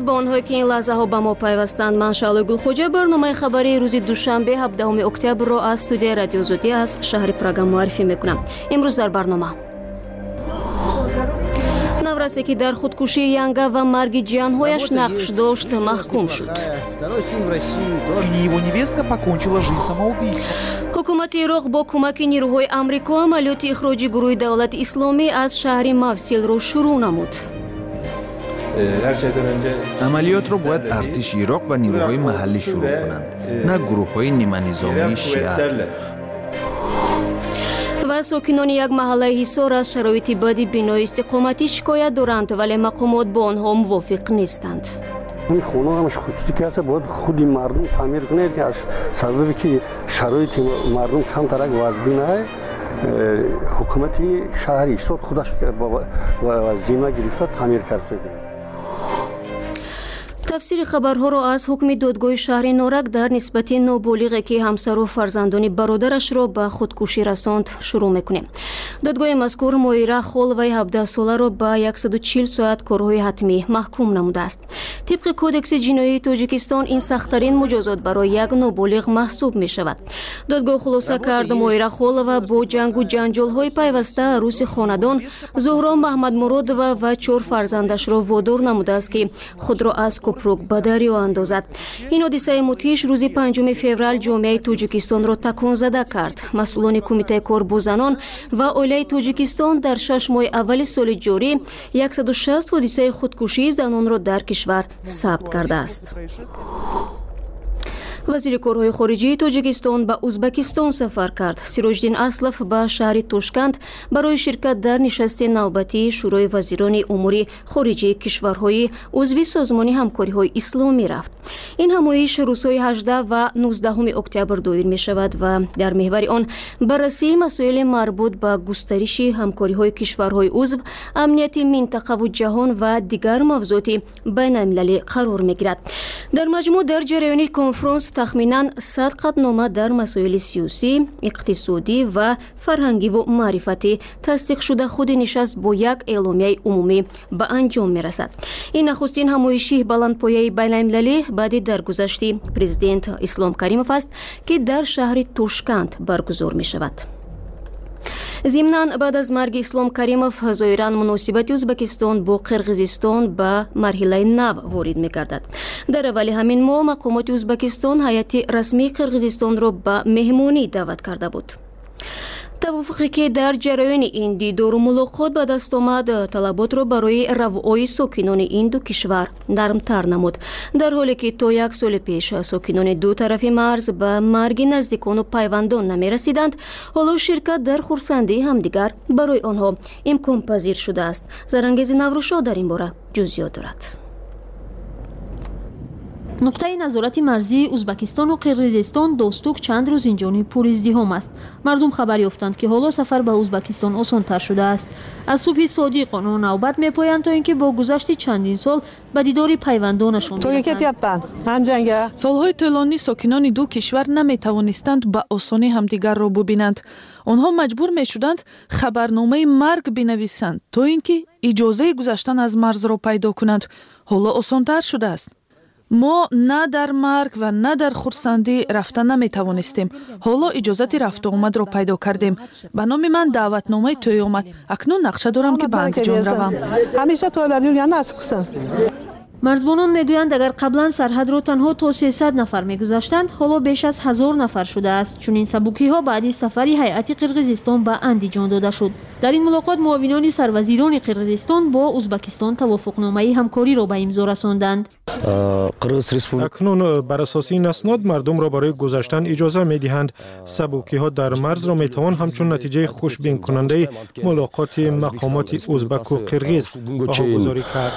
با آنهایی که این لحظه ها به ما پیوستند. من شعله گلخوجه برنامه خبری روز دوشنبه 17 اکتبر را از استودیو رادیو زودی از شهر پراگ معرفی میکنم. امروز در برنامه نورسی که در خودکشی ینگا و مرگ جیانهایش نقش داشت محکوم شد. حکومت عراق با کمک نیروهای آمریکا عملیات اخراج گروه دولت اسلامی از شهر موصل را شروع نمود. عملیات را باید ارتش عراق و نیروهای محلی شروع کنند، نه گروه‌های نیمه نظامی شیعه. و ساکنان یک محله حصار از شرایط بدی بنای استقامتی شکایت دارند، ولی مقامات با آنها موافق نیستند. این خانه همش خصوصی که هست باید خودی مردم تعمیر کنه که از سببی که شرایط مردم کم ترک وضعی حکومت شهری حصار خودش با ذمه گرفته تعمیر کرده. تفسیر خبرها را از حکم دادگاه شهر نارک در نسبت نابالغی که همسر و فرزندان برادرش را به خودکشی رساند شروع میکنیم. دادگاه مذکور مایره خول و 17 ساله را به 140 ساعت کارهای حتمی محکوم نموده است. طبق کودکس جنایی تاجیکستان این سخت‌ترین مجازات برای یک نابالغ محسوب می شود. دادگاه خلاصه کرد مایره خول و با جنگ و جنجال های پیوسته عروس خاندان زهرا محمد مراد و 4 فرزندش را وادار نموده است که خود را از کوپروک به دریا اندازد. این حادثه مدهش روز 5 فوریه جامعه تاجیکستان را تکان زده کرد. مسئولان کمیته کار با زنان و عائله تاجیکستان در 6 ماه اول سال جاری 160 حادثه خودکشی زنان را در کشور ثبت کرده است. وزیر کارهای خارجی تاجیکستان به ازبکستان سفر کرد. سیروجدین اسلف به شهر توشکند برای شرکت در نشست نوبتی شورای وزیران امور خارجه کشورهای عضو سازمان همکاری‌های اسلامی رفت. این همایش روزهای 18 و 19 اکتبر دایر می شود و در محور آن بررسی مسائل مربوط به گسترش همکاری‌های کشورهای عضو، امنیت منطقه و جهان و دیگر موضوعات بین‌المللی قرار می‌گیرد. در مجموع در جریان کنفرانس تخمیناً 100 قطعنامه در مسائل سیاسی، اقتصادی و فرهنگی و معرفتی تصدیق شده خود نشست با یک اعلامیه عمومی به انجام می‌رسد. این نخستین همایشی بلندپایه بین‌المللی بعد درگذشت پرزیدنت اسلام کریموف است که در شهر توشکند برگزار می‌شود. ضمناً بعد از مرگ اسلام کریموف ظاهراً مناسبت ازبکستان با قرقیزستان به مرحله نو وارد می‌گردد. در اول همین ماه مقامات ازبکستان هیئت رسمی قرقیزستان را به مهمانی دعوت کرده بود. توافقی که در جریان این دیدار و ملاقات به دست آمد طلبات را برای روای ساکنان این دو کشور نرمتر نمود، در حالی که تا 1 سال پیش ساکنان دو طرف مرز به مرگ نزدیکان و پیوندان نمی رسیدند. حالا شرکت در خرسندی همدیگر برای آنها امکان پذیر شده است. زرنگیز نوروشا در این باره جزئیات دارد. نقطه نظارت مرزی ازبکستان و قرقیزستان دوستوک چند روز اینجانی پر ازدحام است. مردم خبر یافتند که حالا سفر به ازبکستان آسان‌تر شده است. از صبح صادق آنها نوبت می‌پایند تا اینکه با گذشت چندین سال به دیدار پیوندانشان برسند. سالهای طولانی ساکنان دو کشور نمی‌توانستند به آسانی همدیگر را ببینند. آنها مجبور می‌شدند خبرنامه مرگ بنویسند تا اینکه اجازه گذشتن از مرز را پیدا کنند. حالا آسان‌تر شده است. ما نه در مرگ و نه در خرسندی رفتن نمی توانستیم. حالا اجازت رفت و آمد را پیدا کردیم. به نام من دعوتنامه توی آمد. اکنون نقشه دارم که به اندیجان روم. همیشه تو مرزبانان میگویند اگر قبلا سرحد را تنها تا 300 نفر میگذاشتند، حالا بیش از 1000 نفر شده است. چون این سبوکی ها بعد سفری هیئت قرقیزستان به اندیجان داده شد. در این ملاقات معاونان سروزیران قرقیزستان با ازبکستان توافقنامه همکاری را به امضا رساندند. اکنون بر اساس این اسناد مردم را برای گذشتن اجازه می‌دهند. سبوکی ها در مرز را می‌توان همچون نتیجه خوشبین کننده ملاقات مقامات ازبک و قرقیز راهگذاری کرد.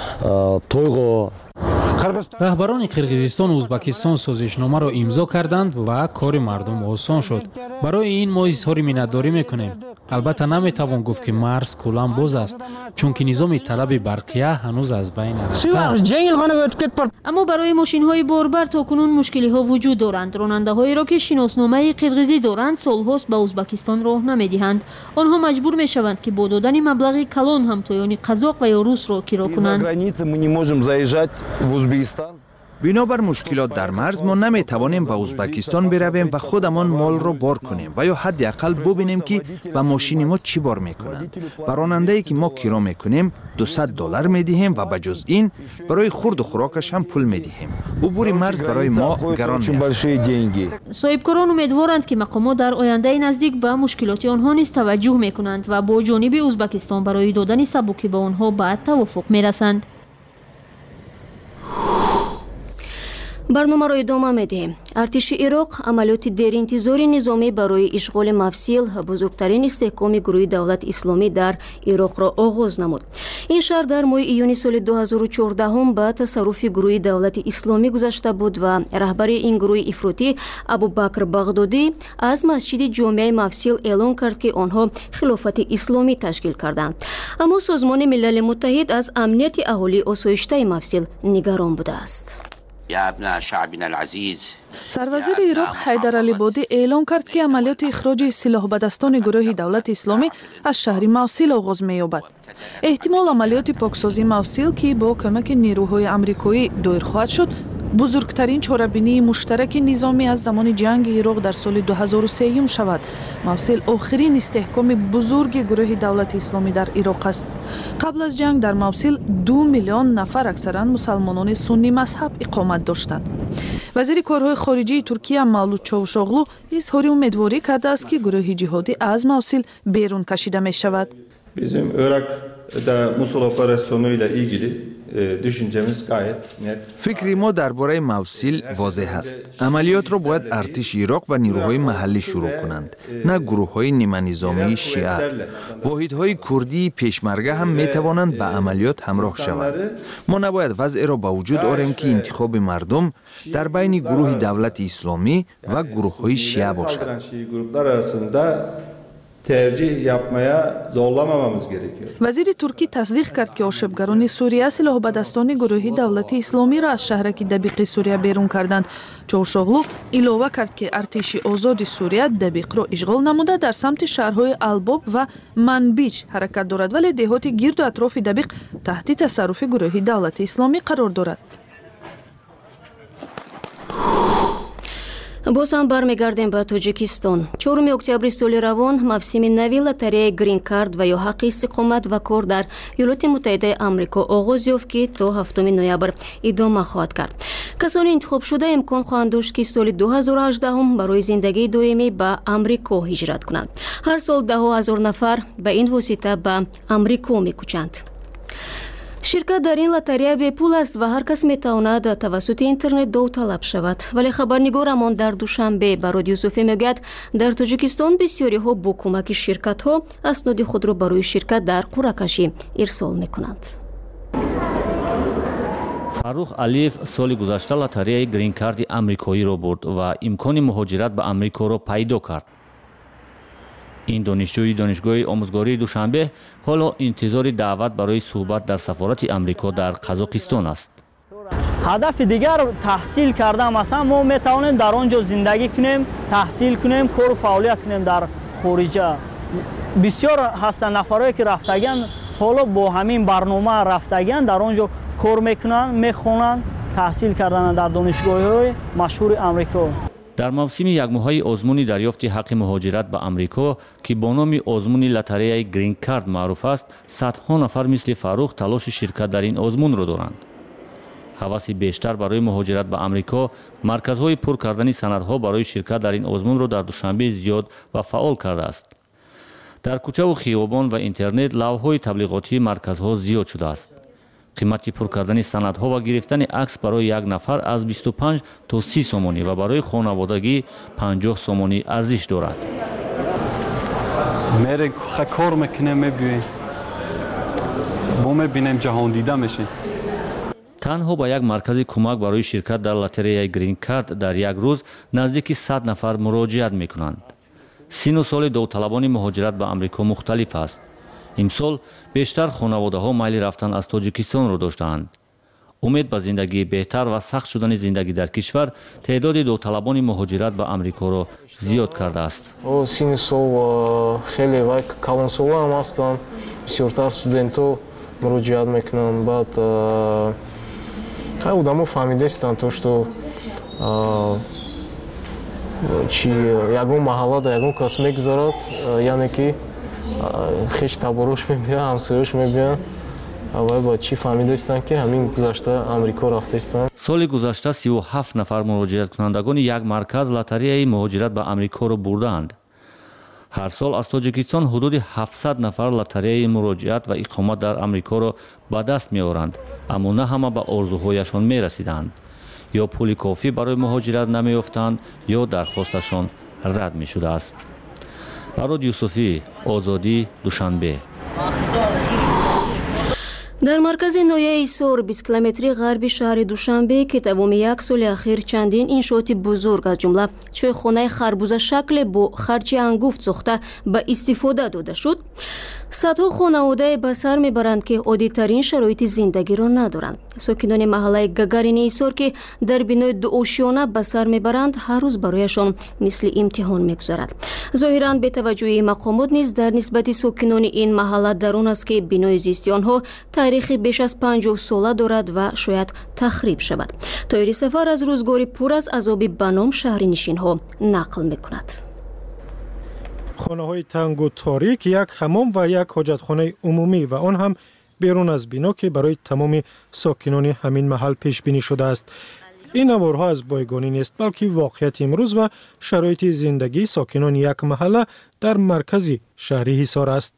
رهبران قرقیزستان و ازبکستان سازشنامه را امضا کردند و کار مردم آسان شد. برای این ما اظهار منتداری می‌کنیم. البته نمیتوان گفت که مرز کلا باز است چون که نظام طلب برقیه هنوز از بین رفته است. اما برای ماشین های باربر تا کنون مشکلی ها وجود دارند. راننده هایی را که شناسنامه قرقیزی دارند سالهاست به ازبکستان راه نمیدهند. آنها مجبور می شوند که با دادن مبلغ کلان همتایان قزاق و یا روس را کرا کنند. بنابر مشکلات در مرز ما نمیتوانیم به ازبکستان برویم و خودمان مال را بار کنیم و یا حداقل ببینیم که به ماشین ما چی بار میکنند. به راننده‌ای که ما کرا میکنیم $200 میدهیم و بجز این برای خورد و خوراکش هم پول میدهیم. عبور مرز برای ما گران میافت. صاحبکاران امیدوارند که مقامات در آینده نزدیک به مشکلات آنها نیز توجه میکنند و با جانب ازبکستان برای دادن سبوکی به آنها به توافق میرسند. برنامه را ادامه می‌دهیم. ارتش عراق عملیات دیرانتظاری نظامی برای اشغال مفصل بزرگترین استحکام گروه دولت اسلامی در عراق را آغاز نمود. این شهر در ماه ایون سال 2014 به تصرف گروه دولت اسلامی گذشته بود و رهبر این گروه افراطی ابوبکر بغدادی از مسجد جامع مفصل اعلان کرد که آنها خلافت اسلامی تشکیل کردند. اما سازمان ملل متحد از امنیت اهالی آسایشته مفصل نگران بوده است. سروزیر عراق حیدر علی بادی اعلام کرد که عملیات اخراج سلاح به دستان گروه دولت اسلامی از شهر موصل آغاز می‌یابد. احتمال عملیات پاکسازی موصل که با کمک نیروهای آمریکایی دایر خواهد شد، بزرگترین چاره‌بینی مشترک نظامی از زمان جنگ عراق در سال 2003 شود. موصل آخرین استحکام بزرگ گروه دولت اسلامی در عراق است. قبل از جنگ در موصل 2 میلیون نفر اکثرا مسلمانان سنی مذهب اقامت داشتند. وزیر کارهای خارجه ترکیه مولود چاوشاغلو اظهار امیدواری کرده است که گروه جهادی از موصل بیرون کشیده می شود. Bizim Irak'da Musul operasyonuyla ilgili düşüncemiz gayet net. فکری ما درباره موصل واضح است. عملیات را باید ارتش عراق و نیروهای محلی شروع کنند، نه گروه‌های نیمه نظامی شیعه. واحدهای کردی پیشمرگه هم می‌توانند به عملیات همراه شوند. ما نباید وضع را به وجود آوریم که انتخاب مردم در بین گروه دولت اسلامی و گروه‌های شیعه باشد. tercih yapmaya zorlamamamız gerekiyor. وزیر ترکی تصدیق کرد که آشوبگران سوریه سلاح به دستان گروه دولت اسلامی را از شهرک دبیق سوریه بیرون کردند. چاوشاغلو علاوه کرد که ارتش آزاد سوریه دبیق را اشغال نموده در سمت شهرهای الباب و منبیج حرکت دارد، ولی دهات گرد و اطراف دبیق تحت تصرف گروه دولت اسلامی قرار دارد. باز هم برمیگردیم به تاجیکستان. 4 اکتبر سال روان موسم نوی لاتاری گرین کارت و یا حق استقامت و کار در ایالات متحده آمریکا آغاز یافت که تا 7 نوامبر ادامه خواهد کرد. کسانی انتخاب شده امکان خواهند داشت که سال 2018 برای زندگی دائمی به آمریکا هجرت کنند. هر سال 10,000 نفر به این واسطه به آمریکا می‌کوچند. شرکت در این لاتاری به پول است و هر کس میتواند توسط اینترنت داوطلب شود. ولی خبرنگارمان در دوشنبه به رادیو صوفی میگوید در تاجیکستان بسیاری ها با کمک شرکت ها اسناد خود را برای شرکت در قرعه کشی ارسال میکنند. فاروق علیف سال گذشته لاتاری گرین کارت آمریکایی را برد و امکان مهاجرت به آمریکا را پیدا کرد. این دانشجوی دانشگاه آموزگاری دوشنبه حالا انتظار دعوت برای صحبت در سفارت آمریکا در قزاقستان است. هدف دیگر تحصیل کردن، مثلا ما میتوانیم در آنجا زندگی کنیم، تحصیل کنیم، کار و فعالیت کنیم در خارجه. بسیار هستند نفرایی که رفتگان حالا با همین برنامه رفتگان در آنجا کار میکنن، میخوانند، تحصیل کردن در دانشگاه‌های مشهور آمریکا. در موسم یک ماهه آزمون دریافت حق مهاجرت به آمریکا که با نام آزمون لاتاری گرین کارت معروف است، صدها نفر مثل فاروق تلاش شرکت در این آزمون را دارند. هوس بیشتر برای مهاجرت به آمریکا مرکزهای پر کردن سندها برای شرکت در این آزمون را در دوشنبه زیاد و فعال کرده است. در کوچه و خیابان و اینترنت لوحه‌های تبلیغاتی مرکزها زیاد شده است. قیمت پر کردن سندها و گرفتن عکس برای یک نفر از 25 تا 30 سومانی و برای خانوادگی 50 سومانی ارزش دارد. میره کار میکنه، میبینیم ما میبینیم جهان دیده میشه. تنها با یک مرکز کمک برای شرکت در لاتاری گرین کارت در یک روز نزدیک 100 نفر مراجعت میکنند. сину соли довталабони муҳоҷират ба амрико мухталиф аст. имсол бештар хонаводаҳо майли рафтан аз тоҷикистонро доштаанд. умед ба зиндагии беҳтар ва сахт шудани зиндагӣ дар кишвар теъдоди довталабони муҳоҷират ба амрикоро зиёд кардааст. сини сол хеле вай калонсолам ҳастам. бисёртар студентҳо муроҷиат мекунанд. баъд хай одамо фаҳмидаистанд то што чи ягон маҳалла дар ягон кас мегузарад, яъне ки хеш таборош мебияд, ҳамсоёш мебияд. аввал ба чӣ фаҳмидаистанд ки ҳамин гузашта амрико рафтаистанд. соли гузашта 37 нафар муроҷиаткунандагони як марказ лотареяи муҳоҷират ба амрикоро бурдаанд. ҳар сол аз тоҷикистон ҳудуди 700 нафар лотареяи муроҷиат ва иқомат дар амрикоро ба даст меоранд, аммо на ҳама ба орзуҳояшон мерасиданд. ё пули кофӣ барои муҳоҷират намеёфтанд, ё дархосташон рад мешудааст. барод юсуфӣ, озодӣ, душанбе. дар маркази ноҳияи Исор 20 километри ғарби шаҳри Душанбе ки тамоми як соли ахир чандин иншооти бузург аз ҷумла чойхонаи харбузашакле бо харчи ангуфт сохта ба истифода дода шуд, садҳо хонавода ба сар мебаранд ки оддитарин шароити зиндагиро надоранд. сокинони маҳаллаи Гагарини Исор ки дар бинои дуошёна ба сар мебаранд, ҳар рӯз барояшон мисли имтиҳон мегузарад. зоҳиран бетаваҷҷӯҳии мақомот низ дар нисбати сокинони ин маҳалла дар он аст ки бинои зисти онҳо таърихи беш аз 50 сола дорад ва шояд тахриб шавад. тоири сафар аз рӯзгори пур аз азоби ба ном шаҳринишинҳо нақл мекунад. хонаҳои тангу торик, як ҳамом ва як ҳоҷатхонаи умумӣ ва он ҳам берун аз бино ки барои тамоми сокинони ҳамин маҳал пешбинӣ шудааст. ин наворҳо аз бойгонӣ нест, балки воқеияти имрӯз ва шароити зиндагии сокинони як маҳалла дар маркази шаҳри Ҳисор аст.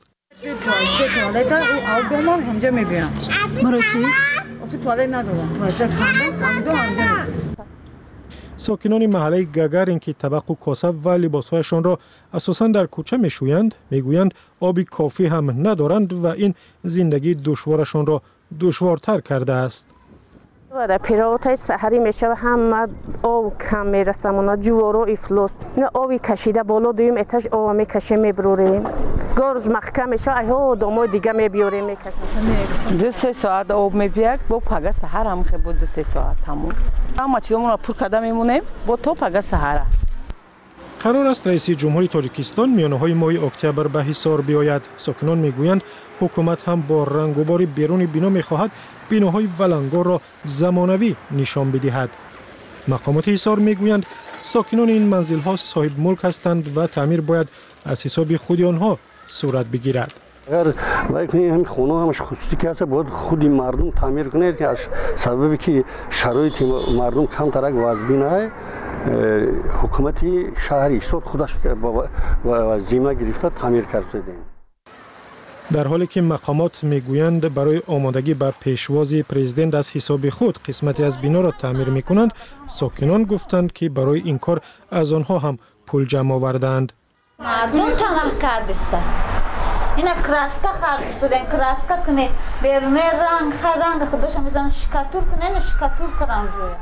сокинони маҳаллаи Гагарин ки табақу коса ва либосҳояшонро асосан дар кӯча мешӯянд, мегӯянд оби кофӣ ҳам надоранд ва ин зиндагии душворашонро душвортар кардааст. дар пироотаи саҳарӣ мешава ҳама об кам мерасамонад, ҷуворо ифлос. ина оби кашида боло дуюм этаж оба мекашем мебурорем. горз махкам мешава, айҳо одамои дига мебиёрем мекашем. 2-3 соат об мебияд, бо пага саҳар ҳам хе бо 2-3 соат ҳамон. ҳама чизомонро пур карда мемонем, бо то пага саҳара. қарор аст раиси ҷумҳури Тоҷикистон миёнаҳои моҳи октябр ба Ҳисор биёяд. сокинон мегӯянд ҳукумат ҳам бо рангубори беруни бино мехоҳад биноҳои валангорро замонавӣ нишон бидиҳад. мақомоти Ҳисор мегӯянд сокинони ин манзилҳо соҳибмулк ҳастанд ва таъмир бояд аз ҳисоби худи онҳо сурат бигирад. агар вай кунӣ ҳамин хонаҳо ҳамаш хусусӣ ки ҳаста бояд худи мардум таъмир кунед ки аз сабаби ки шароити мардум камтарак вазбинае ҳукумати шаҳри Ҳисор худаш зимма гирифта таъмир кардем. дар ҳоле ки мақомот мегӯянд барои омодагӣ ба пешвози президент аз ҳисоби худ қисмате аз биноро таъмир мекунанд, сокинон гуфтанд ки барои ин кор аз онҳо ҳам пул ҷамъ овардаанд. мардум тамах кардиста ина краска харбисуден краска куне беруне ранг худоша мезан шикатур куне шикатурка ранҷоя.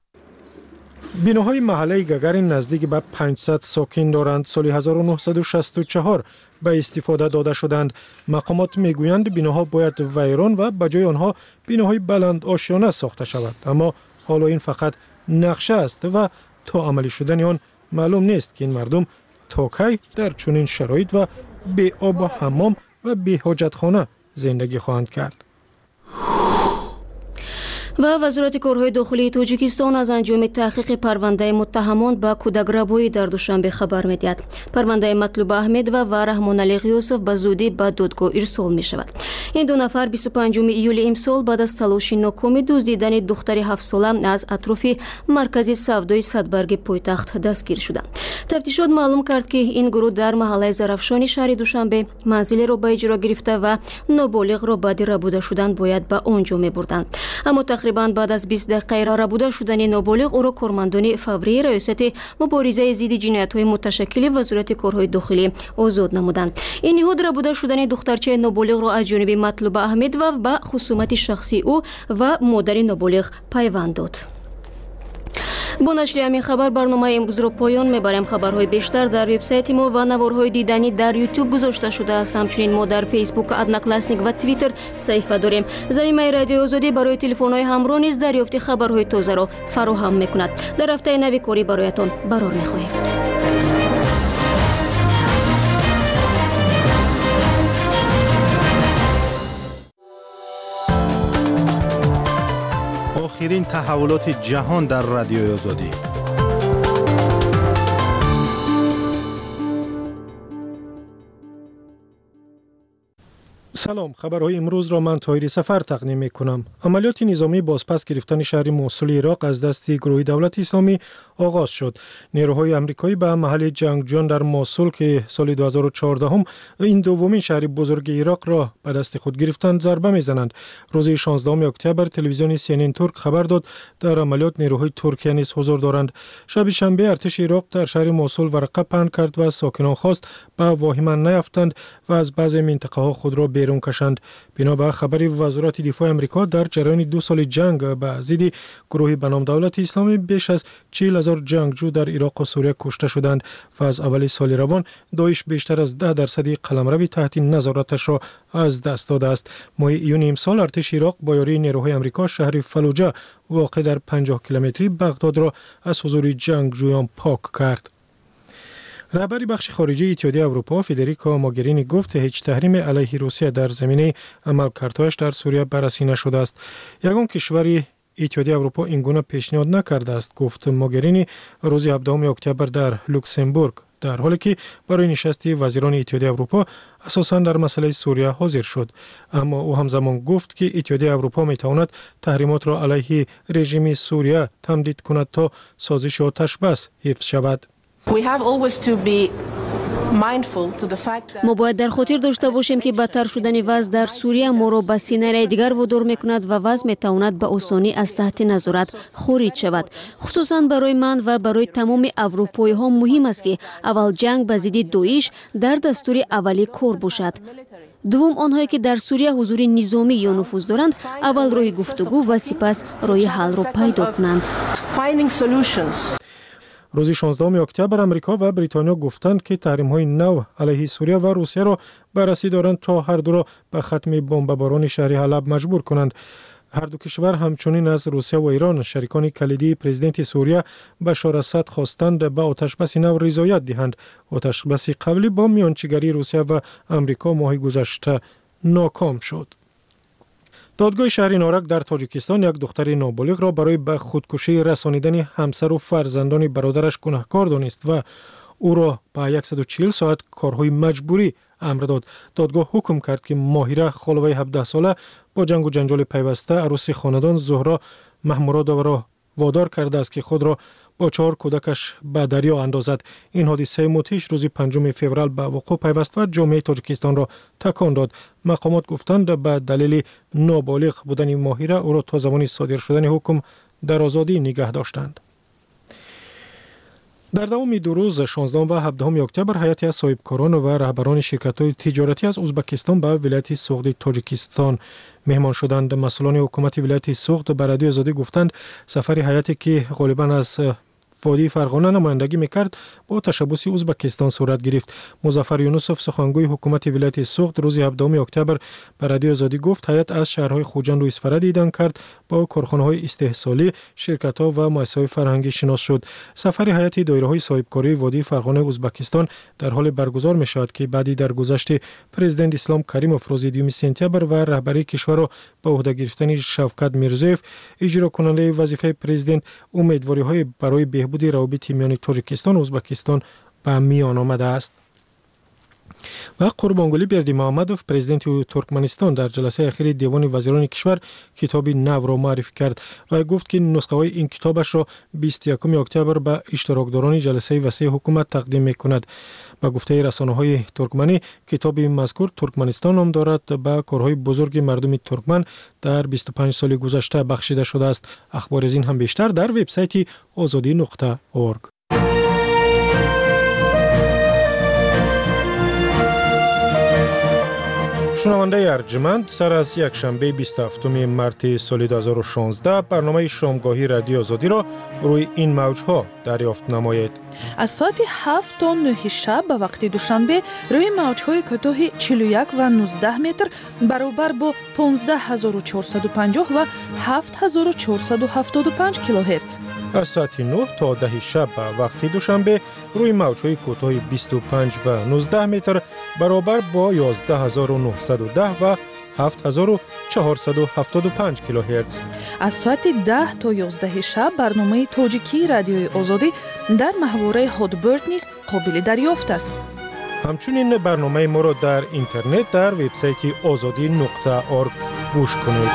биноҳои маҳаллаи Гагарин наздик ба 500 сокин доранд. соли 1964 ба истифода дода шуданд. мақомот мегӯянд биноҳо бояд вайрон ва ба ҷои онҳо биноҳои баландошёна сохта шавад. аммо ҳоло ин фақат нақша аст ва то амалӣ шудани он маълум нест ки ин мардум то кай дар чунин шароит ва беобу ҳаммом ва беҳоҷатхона зиндагӣ хоҳанд кард. ва вазорати корҳои дохилии Тоҷикистон аз анҷоми таҳқиқи парвандаи муттаҳамон ба кӯдакрабоӣ дар Душанбе хабар медиҳад. парвандаи Матлуба Аҳмедова ва Раҳмоналӣ Ғиёсов ба зудӣ ба додгоҳ ирсол мешавад. ин ду нафар 25 июли имсол баъд аз талоши нокоми дуздидани духтари 7сола аз атрофи маркази савдои Садбарги пойтахт дастгир шуданд. тафтишот маълум кард ки ин гурӯҳ дар маҳаллаи Зарафшони шаҳри Душанбе манзилеро ба иҷро гирифта ва ноболиғро баъди рабуда шудан бояд ба он ҷо мебурданд. аммо тақрибан баъд аз 20 дақиқа рабуда шудани ноболиғ ӯро кормандони фаврии раёсати муборизаи зидди ҷиноятҳои муташаккили вазорати корҳои дохилӣ озод намуданд. ин ниҳод рабуда шудани духтарчаи ноболиғро аз ҷониби Матлуба Аҳмедова ба хусумати шахсии ӯ ва модари ноболиғ пайванд дод. бо нашри ҳамин хабар барномаи имрӯзро поён мебарем. хабарҳои бештар дар вебсайти мо ва наворҳои диданӣ дар YouTube гузошта шудааст. ҳамчунин мо дар Facebook, Одноклассник ва Twitter саҳифа дорем. заминаи радиои озодӣ барои телефонҳои ҳамроҳ низ дарёфти хабарҳои тозаро фароҳам мекунад. дар ҳафтаи нави корӣ бароятон барор мехоҳем. آخرین تحولات جهان در رادیوی آزادی. سلام، خبرهای امروز را من طاهری سفر تقدیم میکنم. عملیات نظامی بازپس گرفتن شهر موصل عراق از دست گروه دولت اسلامی آغاز شد. نیروهای آمریکایی به محل جنگجویان در موصل که سال 2014 این دومین شهر بزرگ عراق را به دست خود گرفتند ضربه میزنند. روز 16 اکتبر تلویزیون CNN ترک خبر داد در عملیات نیروهای ترکیه نیز حضور دارند. شب شنبه ارتش عراق در شهر موصل ورقه پهن کرد و ساکنان خواست به واهمه نیفتند و از بعضی منطقه ها خود را بیرون کشند. بنا به خبر وزارت دفاع آمریکا در جریان 2 سال جنگ به ضد گروهی به نام دولت اسلامی بیش از 40,000 جنگجو در عراق و سوریه کشته شدند و از اول سال روان داعش بیشتر از 10% قلمرو تحت نظارتش را از دست داده است. ماه ایون امسال ارتش عراق با یاری نیروهای آمریکا شهر فلوجه واقع در 50 کیلومتری بغداد را از حضور جنگجویان پاک کرد. رهبر بخش خارجی اتحادیه اروپا فدریکا موگرینی گفت هیچ تحریم علیه روسیه در زمینه عملکردهایش در سوریه بررسی نشده است. یگان کشوری اتحادیه اروپا این گونه پیشنهاد نکرده است، گفت موگرینی روز 17 اکتبر در لوکسمبورگ، در حالی که برای نشست وزیران اتحادیه اروپا اساساً در مسئله سوریه حاضر شد. اما او همزمان گفت که اتحادیه اروپا میتواند تحریمات را علیه رژیم سوریه تمدید کند تا سازش آتش بس حفظ شود. ما باید در خاطر داشته باشیم که بدتر شدن وضع در سوریه ما را به سینه دیگر وادار میکند و وضع میتواند به آسانی از تحت نظارت خارج شود. خصوصا برای من و برای تمام اروپایی ها مهم است که اول جنگ به ضد داعش در دستور اولی کار باشد. دوم آنهایی که در سوریه حضور نظامی یا نفوذ دارند اول راه گفتگو و سپس راه حل را پیدا کنند. روز 16 اکتبر آمریکا و بریتانیا گفتند که تحریم‌های نو علیه سوریه و روسیه را بررسی دارند تا هر دو را به ختم بمباران شهر حلب مجبور کنند. هر دو کشور همچنین از روسیه و ایران، شریکان کلیدی پرزیدنت سوریه، بشار اسد خواستند به آتشبس نو رضایت دهند. آتشبس قبلی با میانجیگری روسیه و آمریکا ماه گذشته ناکام شد. دادگاه شهر نارک در تاجیکستان یک دختر نابالغ را برای به خودکشی رسانیدن همسر و فرزندان برادرش گناهکار دانست و او را به 140 ساعت کارهای مجبوری امر داد. دادگاه حکم کرد که ماهره خالوی 17 ساله با جنگ و جنجال پیوسته عروس خاندان زهرا محمودآوا را وادار کرده است که خود را با 4 کودکش به دریا اندازد. این حادثه مدهش روز 5 فوریه به وقوع پیوست و جامعه تاجیکستان را تکان داد. مقامات گفتند به دلیل نابالغ بودن ماهره او را تا زمان صادر شدن حکم در آزادی نگه داشتند. در دوام دو روز 16 و 17 اکتبر هیئتی از صاحبکاران و رهبران شرکت‌های تجارتی از ازبکستان به ولایت سوخت تاجیکستان مهمان شدند. مسئولان حکومت ولایت سوخت به رادیو آزادی گفتند سفر هیئتی که غالباً از وادی فرغانه نمایندگی میکرد با تشبث ازبکستان صورت گرفت. مظفر یونسوف سخنگوی حکومت ولایت سوخت روز 17 اکتبر به رادیو آزادی گفت هیئت از شهرهای خوجند و اسفره دیدن کرد، با کارخانه‌های استحصالی، شرکت‌ها و مؤسسه‌های فرهنگی شناس شد. سفر هیئت دایره‌های صاحبکاری وادی فرغانه ازبکستان در حال برگزار می‌شود که بعدی در گذشت پرزیدنت اسلام کریموف روز 2 سپتامبر و رهبری کشور را به عهده گرفتن شوکت میرزیوف اجرا کننده وظیفه پرزیدنت امیدواری‌های برای بودی روابط میان تاجیکستان و ازبکستان به میان آمده است. و قربانگلی بردیمحمدوف پرزیدنت ترکمنستان در جلسه اخیر دیوان وزیران کشور کتاب نو را معرفی کرد و گفت که نسخه های این کتابش را 21 اکتبر به اشتراکداران جلسه وسیع حکومت تقدیم میکند. با گفته رسانه های ترکمنی کتاب مذکور ترکمنستان نام دارد به کارهای بزرگ مردم ترکمن در 25 سال گذشته بخشیده شده است. اخبار از این هم بیشتر در وبسایت azadi.org. شنونده ارجمند، سر از یک شنبه 27 مارس سال 2016 برنامه شامگاهی رادیو آزادی را روی این موجها دریافت نمایید. از ساعت 7 تا 9 شب به وقت دوشنبه روی موجهای کوتاه 41 و 19 متر برابر با 15450 و 7475 کیلوهرتز. از ساعت 9 تا 10 شب به وقت دوشنبه روی موجهای کوتاه 25 و 19 متر برابر با 11910 و 7475 کیلوهرتز. از ساعت 10 تا 11 شب برنامه تاجیکی رادیوی آزادی در محوره هادبرد نیز قابل دریافت است. همچنین برنامه ما را در اینترنت در وبسایت azadi.org گوش کنید.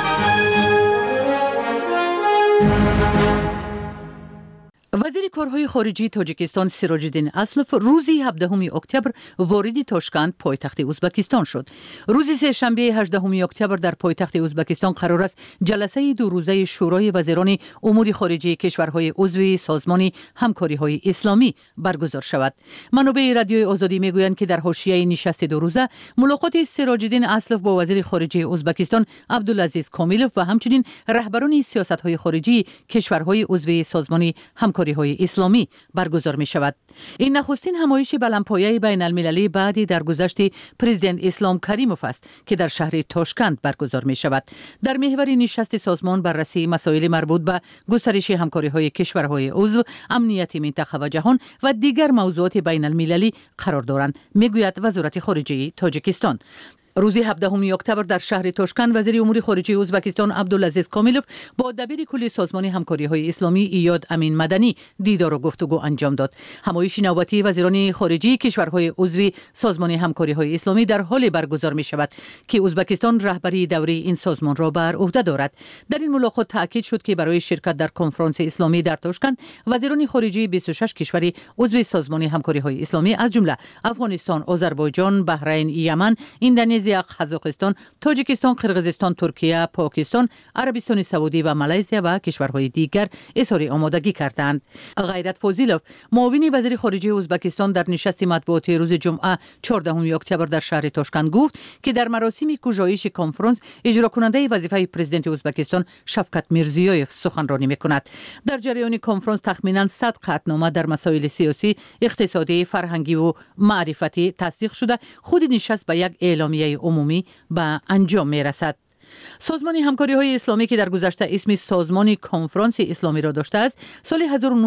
وزیر کارهای خارجی تاجیکستان سیراج‌الدین اسلف روز 17 اکتبر وارد تاشکند پایتخت ازبکستان شد. روز سه‌شنبه 18 اکتبر در پایتخت ازبکستان قرار است جلسه دو روزه شورای وزیران امور خارجه کشورهای عضو سازمان همکاری‌های اسلامی برگزار شود. منابع رادیوی آزادی میگویند که در حاشیه نشست دو روزه ملاقات سیراج‌الدین اسلف با وزیر خارجه ازبکستان عبدالعزیز کامیلوف و همچنین رهبران سیاست‌های خارجی کشورهای عضو سازمان همکاری‌های اسلامی برگزار می شود. این نخستین همایش بلندپایه بین المللی بعد درگذشت پرزیدنت اسلام کریموف است که در شهر تاشکند برگزار می شود. در محور نشست سازمان بررسی مسائل مربوط به گسترش همکاری‌های کشورهای عضو، امنیت منطقه و جهان و دیگر موضوعات بین المللی قرار دارند، میگوید وزارت خارجه تاجیکستان. روز 17 اکتبر در شهر تاشکند وزیر امور خارجه ازبکستان عبدالعزیز کامیلوف با دبیر کل سازمان همکاری‌های اسلامی ایاد امین مدنی دیدار و گفتگو انجام داد. همایش نوبتی وزیران خارجه کشورهای عضو سازمان همکاری‌های اسلامی در حال برگزار می‌شود که ازبکستان رهبری دوره این سازمان را بر عهده دارد. در این ملاقات تاکید شد که برای شرکت در کنفرانس اسلامی در تاشکند وزیران خارجه 26 کشور عضو سازمان همکاری‌های اسلامی از جمله افغانستان، آذربایجان، بحرین، یمن، اندونزی، قزاقستان، تاجیکستان، قرقیزستان، ترکیه، پاکستان، عربستان سعودی و مالزی و کشورهای دیگر اظهار آمادگی کردند. غیرت فاضلوف، معاون وزیر خارجه ازبکستان در نشست مطبوعاتی روز جمعه 14 اکتبر در شهر تاشکند گفت که در مراسم گشایش کنفرانس اجرا کننده وظیفه پرزیدنت ازبکستان شفقت میرزیویف سخنرانی میکند. در جریان کنفرانس تخمینا 100 قطعنامه در مسائل سیاسی، اقتصادی، فرهنگی و معرفتی تصدیق شده. خود نشست به یک اعلامیه عمومی به انجام می رسد. سازمان همکاری‌های اسلامی که در گذشته اسم سازمان کنفرانس اسلامی را داشته است، سال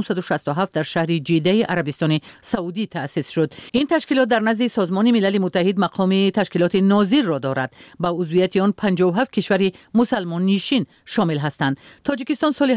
1967 در شهر جده عربستان سعودی تأسیس شد. این تشکیلات در نزد سازمان ملل متحد مقام تشکیلات ناظر را دارد. با عضویت آن 57 کشور مسلمان نشین شامل هستند. تاجیکستان سال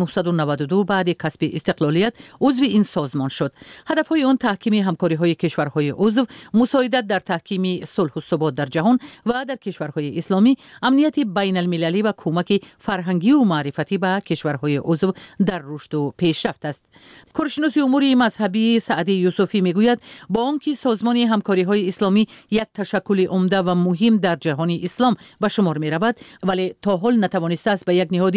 1992 بعد کسب استقلالیت عضو این سازمان شد. هدف‌های آن تحکیم همکاری‌های کشورهای عضو، مساعدت در تحکیم صلح و ثبات در جهان و در کشورهای اسلامی، امنیت بین المللی و کمک فرهنگی و معرفتی به کشورهای عضو در رشد و پیشرفت است. کارشناس امور مذهبی سعدی یوسفی میگوید با آنکه سازمان همکاری‌های اسلامی یک تشکل عمده و مهم در جهان اسلام به شمار می رود، ولی تا حال نتوانسته است به یک نهاد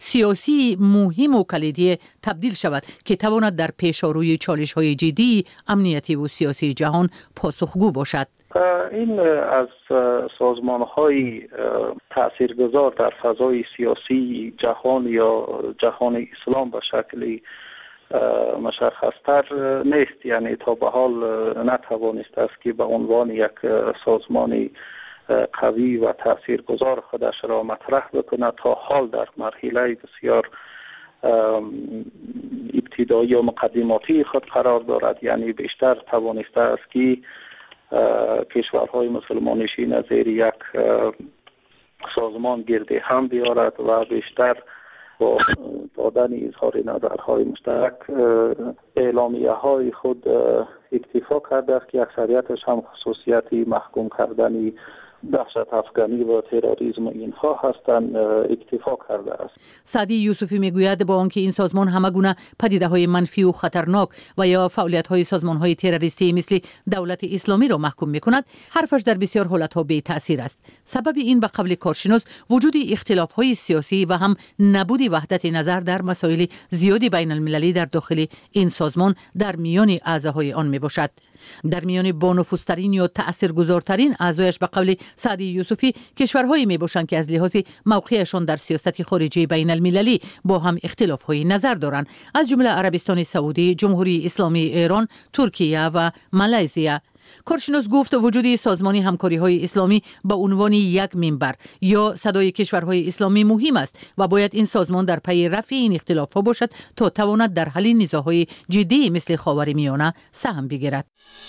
سیاسی مهم و کلیدی تبدیل شود که تواند در پیش‌روی چالش‌های جدی امنیتی و سیاسی جهان پاسخگو باشد. این از سازمان‌های تاثیرگذار در فضای سیاسی جهان یا جهان اسلام به شکلی مشخصتر نیست، یعنی تا به حال نتوانسته است که به عنوان یک سازمان قوی و تاثیرگذار خودش را مطرح بکنه. تا حال در مرحله بسیار ابتدایی و مقدماتی خود قرار دارد، یعنی بیشتر توانسته است که کشورهای مسلمان نشین زیر یک سازمان گرد هم بیارد و بیشتر با دادن اظهار نظرهای مشترک اعلامیه های خود اکتفا کرده است که اکثریتش هم خصوصیتی محکوم کردنی دهشت افغانی و تروریسم اینها هستند اکتفا کرده است. سعدی یوسفی میگوید با آنکه این سازمان همه گونه پدیده‌های منفی و خطرناک و یا فعالیت‌های سازمان‌های تروریستی مثل دولت اسلامی را محکوم می‌کند، حرفش در بسیار حالت‌ها بی تأثیر است. سبب این به قول کارشناس وجود اختلاف‌های سیاسی و هم نبود وحدت نظر در مسائل زیادی بین المللی در داخل این سازمان در میان اعضاهای آن میباشد. در میان بانفوذترین یا تأثیرگذارترین اعضایش به قول سعدی یوسفی کشورهایی میباشند که از لحاظ موقعشان در سیاست خارجی بین المللی با هم اختلاف‌های نظر دارند، از جمله عربستان سعودی، جمهوری اسلامی ایران، ترکیه و مالزی. کارشناس گفت وجود سازمان همکاری‌های اسلامی به عنوان یک منبر یا صدای کشورهای اسلامی مهم است و باید این سازمان در پی رفع این اختلاف‌ها باشد تا تواند در حل نزاع‌های جدی مثل خاورمیانه سهم بگیرد.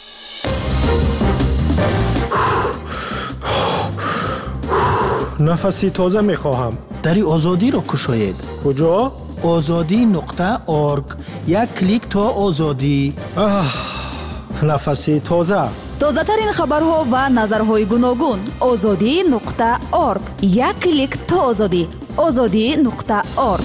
نفسی تازه می‌خواهم. دری آزادی را کشاید. کجا؟ azadi.org. یک کلیک تا آزادی. نفسی تازه. تازه ترین خبرها و نظرهای گوناگون. azadi.org. یک کلیک تا آزادی. azadi.org.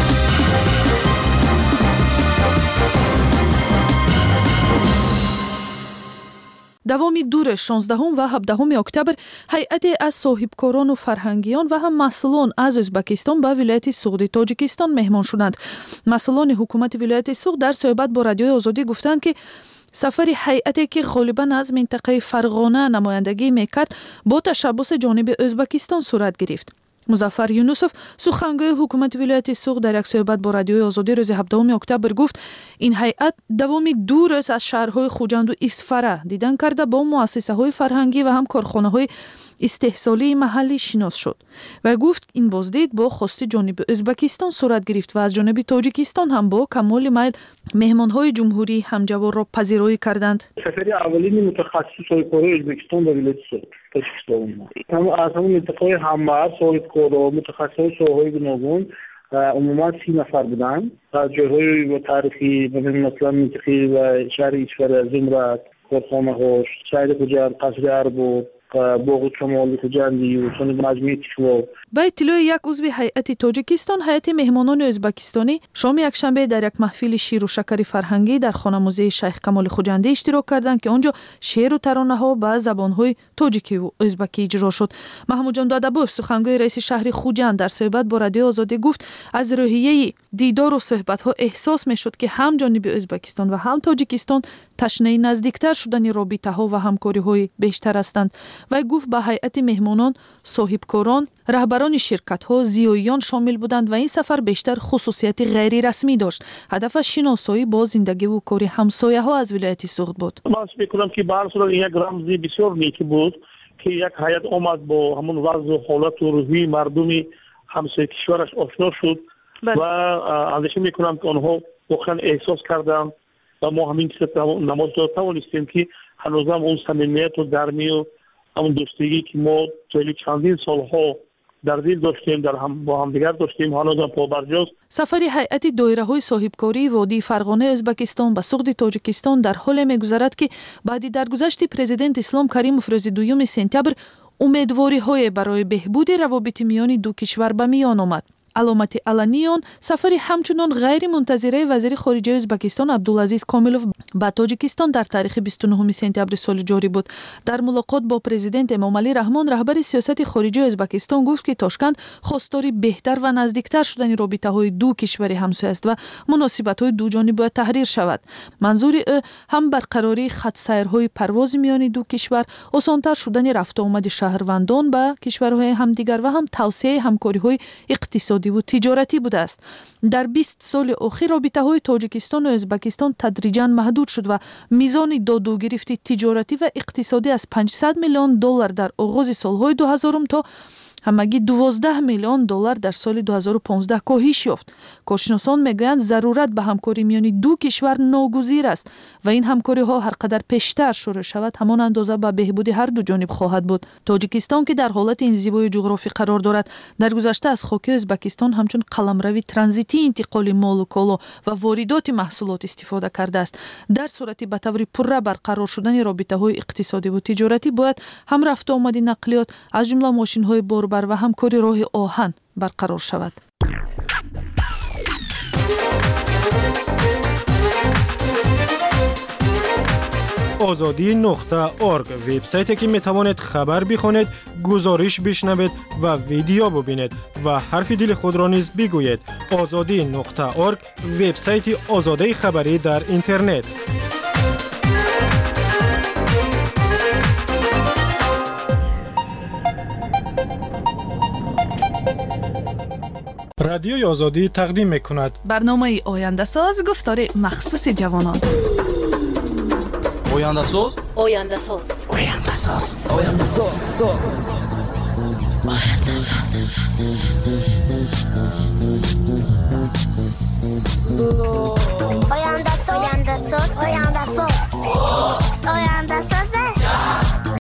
دوامی دور 16 و 17 اکتبر هیئتی از صاحبکاران و فرهنگیان و هم مسئولان از ازبکستان به ولایت سوغد تاجیکستان مهمان شدند. مسئولان حکومت ولایت سوغد در صحبت با رادیوی آزادی گفتند که سفر هیئتی که غالباً از منطقه فرغانه نمایندگی میکرد با تشبث جانب ازبکستان صورت گرفت. مظفر یونسوف سخنگوی حکومت ولایت سوغد در یک صحبت با رادیوی آزادی روز 17 اکتبر گفت این هیئت دوامی دور از شهرهای خوجند و اسفره دیدن کرده با مؤسسه‌های فرهنگی و هم کارخانه‌های استحصالی محلی شناس شد و گفت این بازدید با خواست جانب ازبکستان صورت گرفت و از جانب تاجیکستان هم با کمال میل مهمان‌های جمهوری همجوار را پذیرایی کردند. سفری اولین متخصص کارهای ازبکستان در ولایت سوغد تاجیکستان از همون منطقه همبر صاحبکار متخصص شاههای گوناگون عموما 30 نفر بودند از جاهای تاریخی مثلا منطقه و شهر اسفره، زمرد، کارخانه‌ها، شهر خوجند، قصر ارباب، باغ کمال خوجندی و چون مجموعه تشوا. با اطلاع یک عضو هیئت تاجیکستان، هیئت مهمانان ازبکستانی شام یکشنبه در یک محفل شیر و شکر فرهنگی در خانه موزه شیخ کمال خوجندی اشتراک کردند که آنجا شعر و ترانه‌ها به زبان‌های تاجیکی و ازبکی اجرا شد. محمود جان دادابوف سخنگوی رئیس شهر خوجند در صحبت با رادیو آزادی گفت از روحیه دیدار و صحبت‌ها احساس می‌شد که هم جانب ازبکستان و هم تاجیکستان تشنه نزدیکتر شدن رابطه‌ها و همکاری‌های بیشتر هستند و گفت به هیئت مهمانان صاحبکاران، رهبران شرکت‌ها، زیاییان شامل بودند و این سفر بیشتر خصوصیت غیر رسمی داشت. هدف شناسایی با زندگی و کار همسایه‌ها از ولایت سوغد بود. من فکر می‌کنم که به هر صورت یک رمزی بسیار نیکی بود که یک هیئت آمد با همون وضع و حالت و روحی مردم همسایه کشورش آشنا شد و اندیشه می‌کنم که آنها واقعا احساس کردند و ما همین نماز توانستیم که هنوز هم اون صمیمیت و گرمی و همون دوستگی که ما طول چندین سالها در دل داشتیم با هم دیگر داشتیم هنوز هم پابرجاست. سفر هیئت دایره‌های صاحبکاری وادی فرغانه ازبکستان به سوغد تاجیکستان در حال می‌گذرد که بعد درگذشت پرزیدنت اسلام کریموف روز 2 سپتامبر امیدواری‌های برای بهبود روابط میان دو کشور به میان آمد. علامت علنی آن سفر همچنان غیر منتظره وزیر خارجه ازبکستان عبدالعزیز کاملوف به تاجیکستان در تاریخ 29 سپتامبر سال جاری بود. در ملاقات با پرزیدنت امامعلی رحمان رهبر سیاست خارجه ازبکستان گفت که تاشکند خواستار بهتر و نزدیکتر شدن رابطه‌های دو کشور همسایه است و مناسبت‌های دو جانبه باید تحریر شود. منظور هم برقراری خط سیرهای پرواز میان دو کشور، آسان‌تر شدن رفت و آمد شهروندان به کشورهای همدیگر و هم توسعه همکاری‌های اقتصادی و تجارتی بوده است. در 20 سال اخیر رابطه‌های تاجیکستان و ازبکستان تدریجاً محدود شد و میزان داد و گرفت تجارتی و اقتصادی از 500 میلیون دلار در آغاز سالهای 2000 تا همگی 12 میلیون دلار در سال 2015 کاهش یافت. کارشناسان میگویند ضرورت به همکاری میان دو کشور ناگزیر است و این همکاری ها هر قدر پیشتر شروع شود همان اندازه به بهبود هر دو جانب خواهد بود. تاجیکستان که در حالت انزوای جغرافی قرار دارد، در گذشته از خاک ازبکستان همچون قلمروی ترانزیتی انتقال مال و کالا و واردات محصولات استفاده کرده است. در صورتی به طور پرره برقرار شدن رابطه‌های اقتصادی و تجارتی باید هم رفت و آمد نقلیات از جمله ماشین‌های باربر و همکاری راه آهن برقرار شود. azadi.org وبسایتی که میتوانید خبر بخوانید، گزارش بشنوید و ویدیو ببینید و حرف دل خود را نیز بگویید. azadi.org وبسایت آزادی خبری در اینترنت. رادیوی آزادی تقدیم می‌کند. برنامه آینده ساز گفتار مخصوص جوانان. آینده ساز. آینده ساز. آینده ساز. آینده ساز. آینده ساز. آینده ساز.